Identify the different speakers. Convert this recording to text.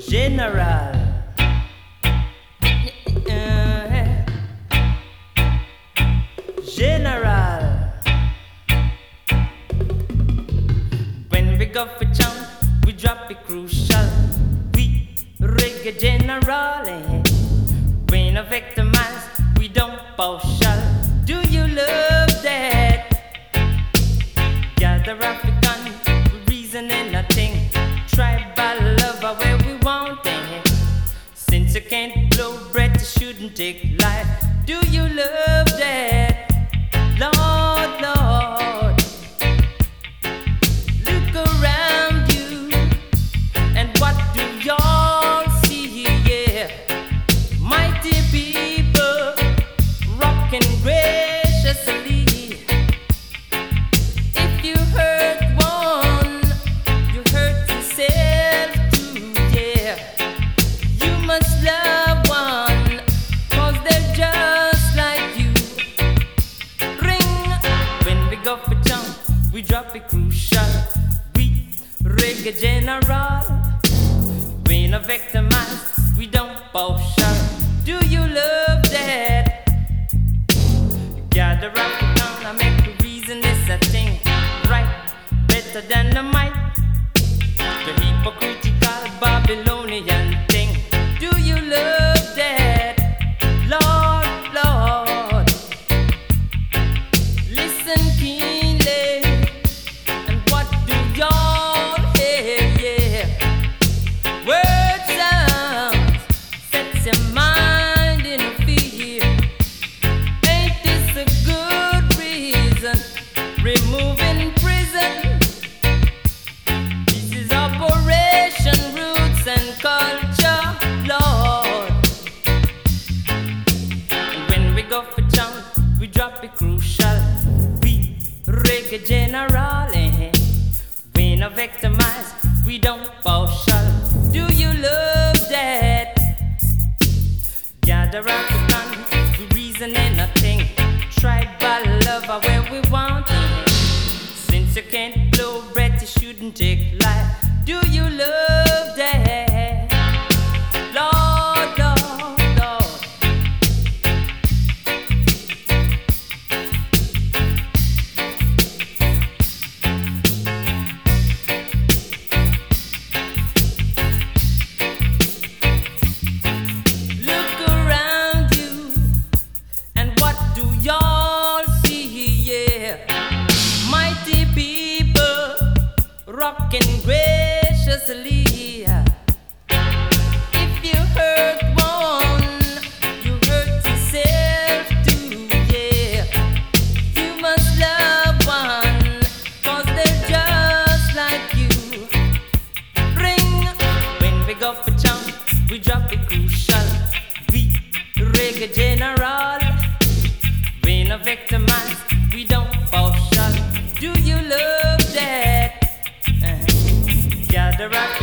Speaker 1: General. General. When we go for chant, we drop it crucial. We reggae general. When I victimize, we don't partial. Do you love that? Gather African, we reason and nothing. Tribal lover where we want it. Since you can't blow breath, you shouldn't take life. Do you love that? Lord, Lord, look around you, and what do y'all see? Yeah, mighty people rocking graciously. If you hurt one, you hurt yourself too. Yeah, you must love one, 'cause they're just like you. Go for jump, we drop it crucial. We reggae general. We no victimize, we don't partial. Do you love that? Gather up down, I make the reason it's a thing. Right, better than the might. The hypocritical Babylonian thing. Do you love that? Lord, Lord, listen keenly, and what do y'all hear? Yeah, word sounds sets your mind in fear. Ain't this a good reason? Removing prison. This is Operation Roots and Culture, Lord. And when we go for chant, we drop it crucial. Reggae general, we no victimize, we don't partial. Do you love that? Gather African, we reason and nothing. Tribal lover where we want it. Since you can't blow breath, you shouldn't take life. Do you love that? Lord, Lord, Lord. Y'all see, yeah, mighty people rocking graciously. If you hurt one, you hurt yourself too. Yeah, you must love one, 'cause they're just like you. Ring when we go for jump, we drop it crucial. We reggae general. We no victimize, we don't partial. Do you love that? Gather up.